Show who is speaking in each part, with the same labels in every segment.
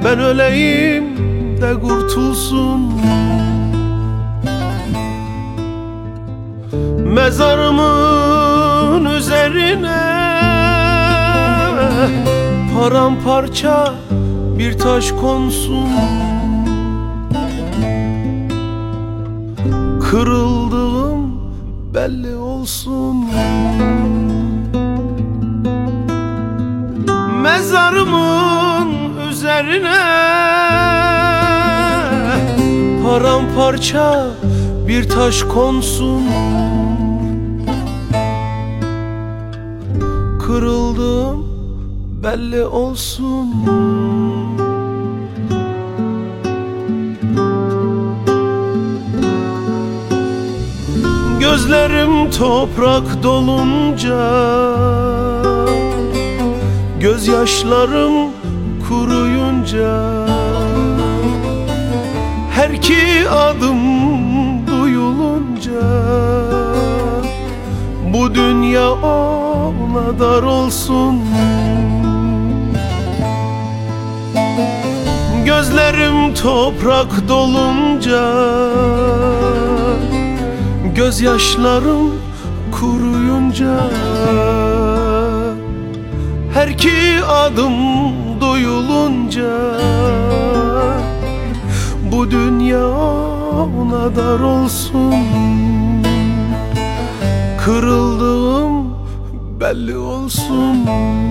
Speaker 1: ben öleyim de kurtulsun. Mezarımın üzerine paramparça bir taş konsun. Kırıldığım belli olsun. Mezarımın üzerine paramparça bir taş konsun. Kırıldım belli olsun. Gözlerim toprak dolunca, gözyaşlarım kuruyunca, her iki adım duyulunca, bu dünya ona dar olsun. Gözlerim toprak dolunca, gözyaşlarım kuruyunca, her iki adım duyulunca, bu dünya ona dar olsun. Kırıldığım belli olsun.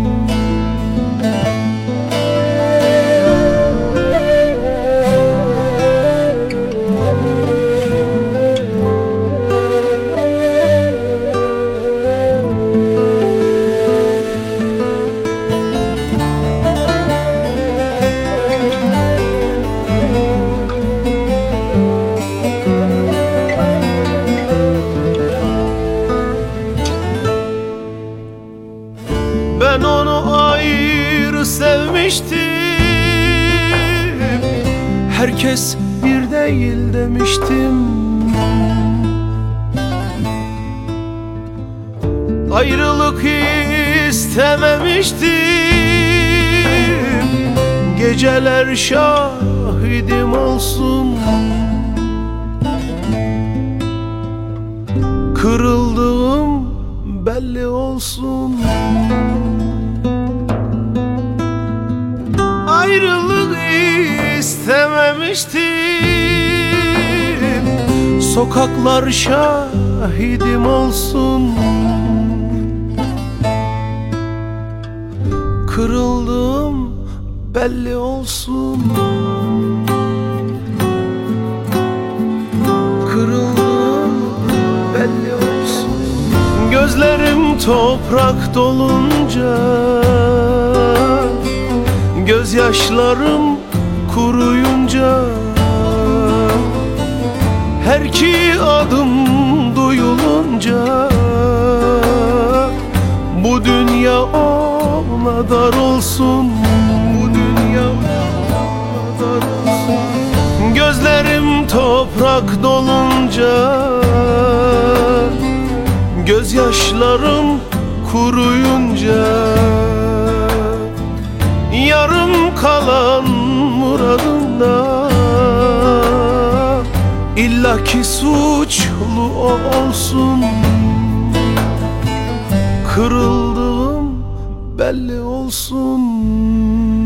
Speaker 1: Ben onu ayrı sevmiştim, herkes bir değil demiştim. Ayrılık istememiştim, geceler şahidim olsun. Kırıldığım belli olsun. Ayrılık istememiştim, sokaklar şahidim olsun. Kırıldım belli olsun. Kırıldım belli olsun. Gözlerim toprak dolunca, gözyaşlarım kuruyunca, her iki adım duyulunca, bu dünya ona dar olsun. Bu dünya ona dar olsun. Gözlerim toprak dolunca, gözyaşlarım kuruyunca, yarım kalan muradımda illaki suçlu o olsun. Kırıldığım belli olsun.